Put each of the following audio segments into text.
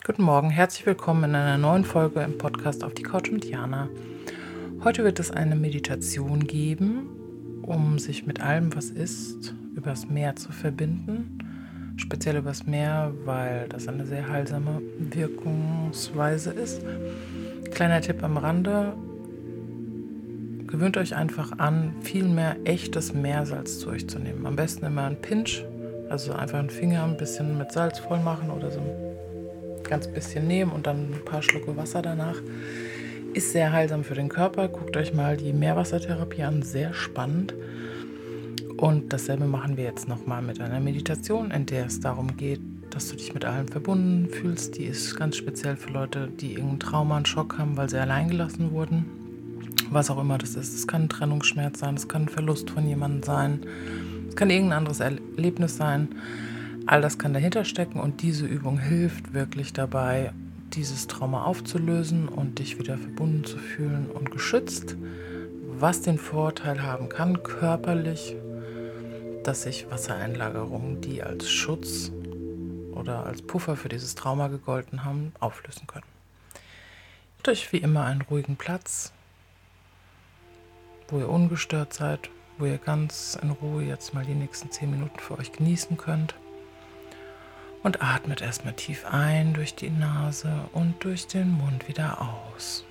Guten Morgen, herzlich willkommen in einer neuen Folge im Podcast auf die Couch mit Jana. Heute wird es eine Meditation geben, um sich mit allem, was ist, übers Meer zu verbinden. Speziell übers Meer, weil das eine sehr heilsame Wirkungsweise ist. Kleiner Tipp am Rande: Gewöhnt euch einfach an, viel mehr echtes Meersalz zu euch zu nehmen. Am besten immer einen Pinch, also einfach einen Finger ein bisschen mit Salz voll machen oder so ein ganz bisschen nehmen und dann ein paar Schlucke Wasser danach. Ist sehr heilsam für den Körper. Guckt euch mal die Meerwassertherapie an, sehr spannend. Und dasselbe machen wir jetzt nochmal mit einer Meditation, in der es darum geht, dass du dich mit allem verbunden fühlst. Die ist ganz speziell für Leute, die irgendein Trauma, einen Schock haben, weil sie alleingelassen wurden. Was auch immer das ist. Es kann ein Trennungsschmerz sein, es kann ein Verlust von jemandem sein, es kann irgendein anderes Erlebnis sein. All das kann dahinter stecken und diese Übung hilft wirklich dabei, dieses Trauma aufzulösen und dich wieder verbunden zu fühlen und geschützt, was den Vorteil haben kann, körperlich, dass sich Wassereinlagerungen, die als Schutz oder als Puffer für dieses Trauma gegolten haben, auflösen können. Sucht euch wie immer einen ruhigen Platz, wo ihr ungestört seid, wo ihr ganz in Ruhe jetzt mal die nächsten 10 Minuten für euch genießen könnt. Und atmet erstmal tief ein durch die Nase und durch den Mund wieder aus.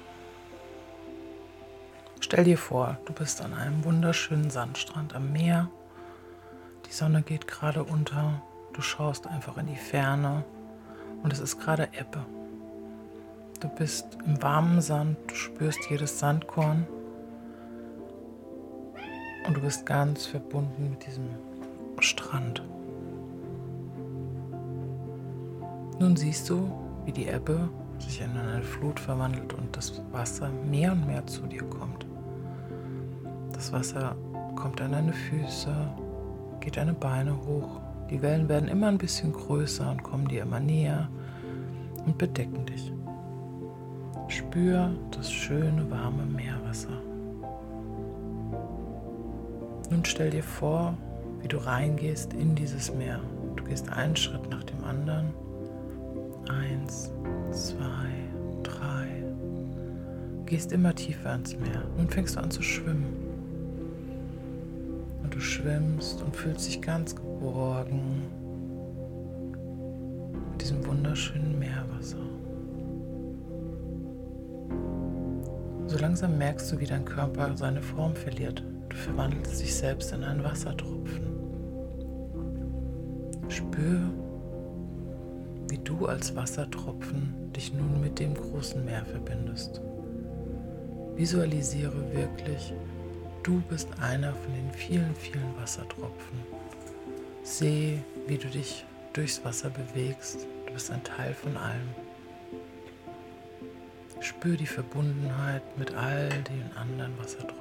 Stell dir vor, du bist an einem wunderschönen Sandstrand am Meer. Die Sonne geht gerade unter. Du schaust einfach in die Ferne und es ist gerade Ebbe. Du bist im warmen Sand, du spürst jedes Sandkorn. Und du bist ganz verbunden mit diesem Strand. Nun siehst du, wie die Ebbe sich in eine Flut verwandelt und das Wasser mehr und mehr zu dir kommt. Das Wasser kommt an deine Füße, geht deine Beine hoch. Die Wellen werden immer ein bisschen größer und kommen dir immer näher und bedecken dich. Spür das schöne, warme Meerwasser. Nun stell dir vor, wie du reingehst in dieses Meer. Du gehst einen Schritt nach dem anderen. 1, 2, 3. Gehst immer tiefer ins Meer. Nun fängst du an zu schwimmen. Und du schwimmst und fühlst dich ganz geborgen mit diesem wunderschönen Meerwasser. So langsam merkst du, wie dein Körper seine Form verliert. Du verwandelst dich selbst in einen Wassertropfen. Spür, wie du als Wassertropfen dich nun mit dem großen Meer verbindest. Visualisiere wirklich, du bist einer von den vielen, vielen Wassertropfen. Sehe, wie du dich durchs Wasser bewegst. Du bist ein Teil von allem. Spür die Verbundenheit mit all den anderen Wassertropfen.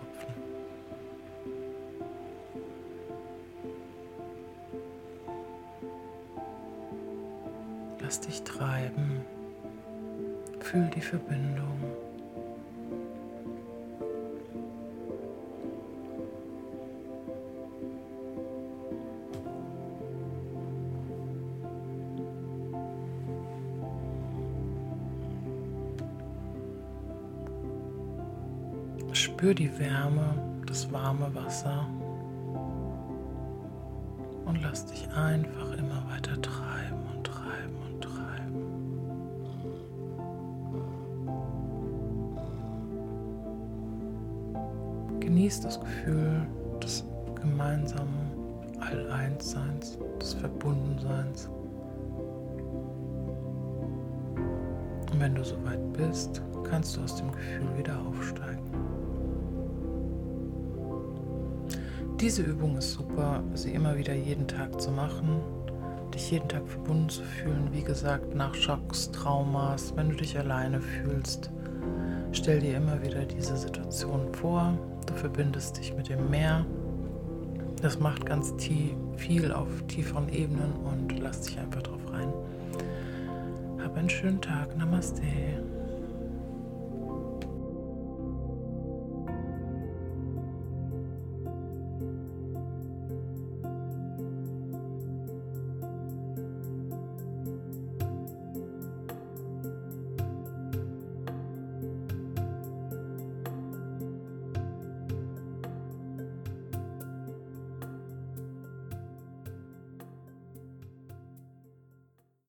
Lass dich treiben, fühl die Verbindung. Spür die Wärme, das warme Wasser und lass dich einfach immer weiter treiben und treiben und treiben. Genieß das Gefühl des gemeinsamen All-Eins-Seins, des Verbundenseins. Und wenn du soweit bist, kannst du aus dem Gefühl wieder aufsteigen. Diese Übung ist super, sie immer wieder jeden Tag zu machen, dich jeden Tag verbunden zu fühlen. Wie gesagt, nach Schocks, Traumas, wenn du dich alleine fühlst, stell dir immer wieder diese Situation vor. Du verbindest dich mit dem Meer. Das macht ganz viel auf tieferen Ebenen und lass dich einfach drauf rein. Hab einen schönen Tag. Namaste.